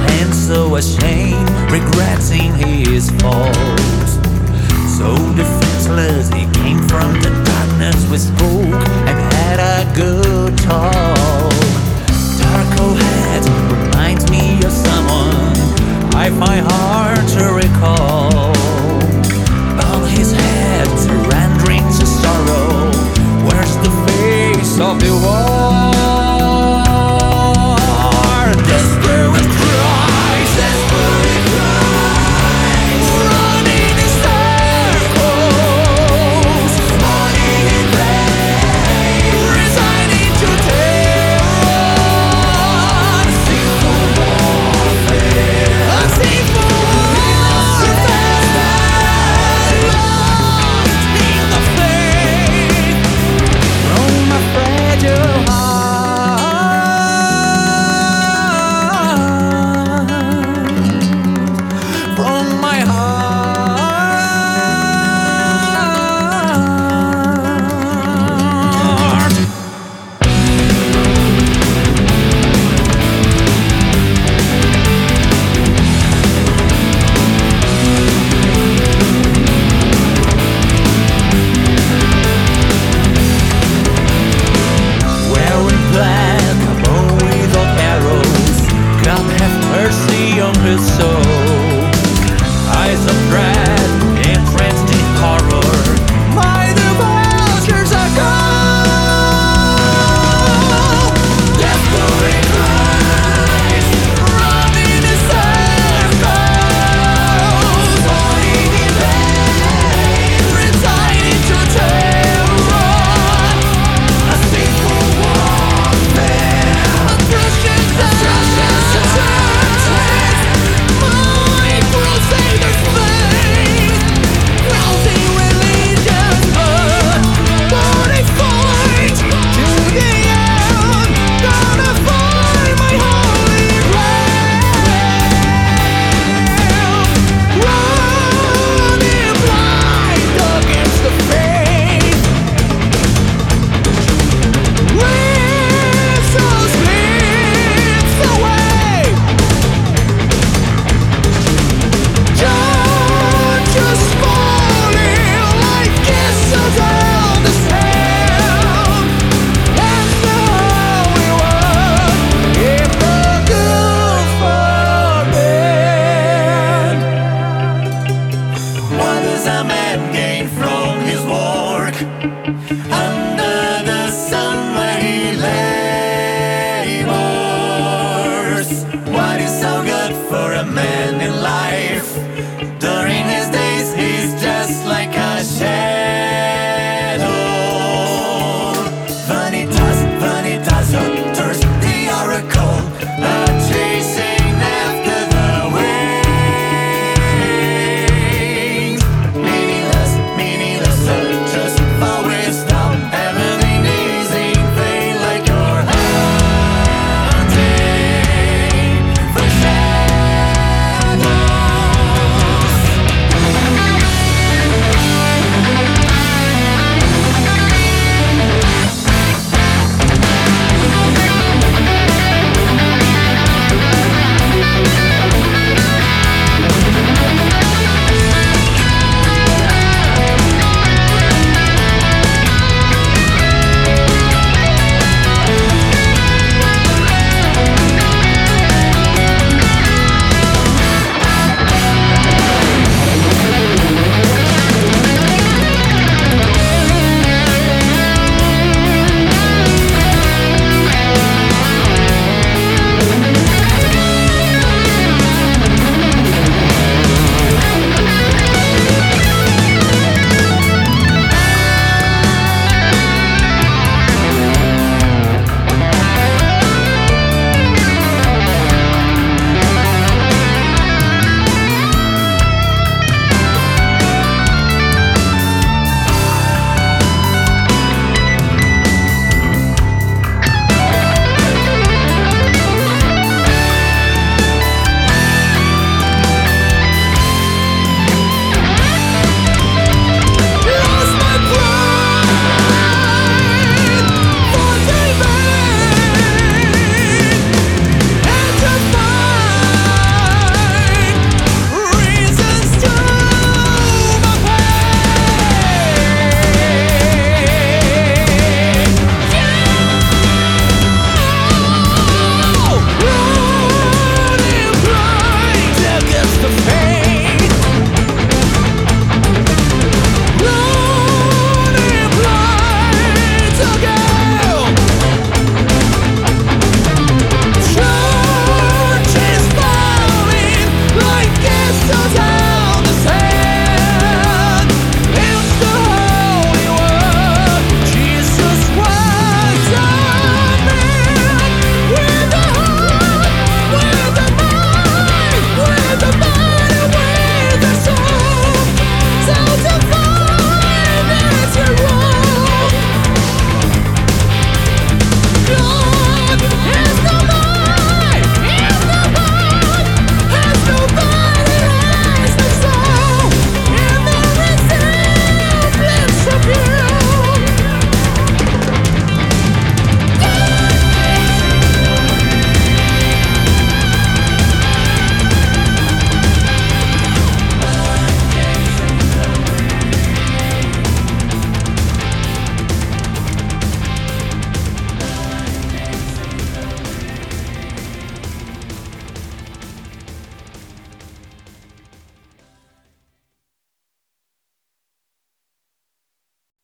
and so ashamed, regretting his fault. So defenseless, he came from the darkness with spoke and had a good talk. Darko head reminds me of someone I find hard to recall. On his head, surrendering to sorrow, where's the face of the war? Desperate cries, running in circles, money in vain, resigning to terror, a sinful warfare, lost in the faith from my fragile heart, from my heart. Wearing black, a bow without arrows, God have mercy on his soul. Eyes of dread, entranced in horror, by the vultures are gone. Desperate cries, running in circles, falling in vain, resigning to terror, a sinful warfare, atrocious attacks, my crusader's faith, rousing religious blood, but I fight to the end, gonna find my holy ground, running blind against the faith. Whistles slips away, judges falling like kisses on the sand. That's the holy word in the good forbid. What does a man gain from his work under the sun where he labors? What is so good for a man?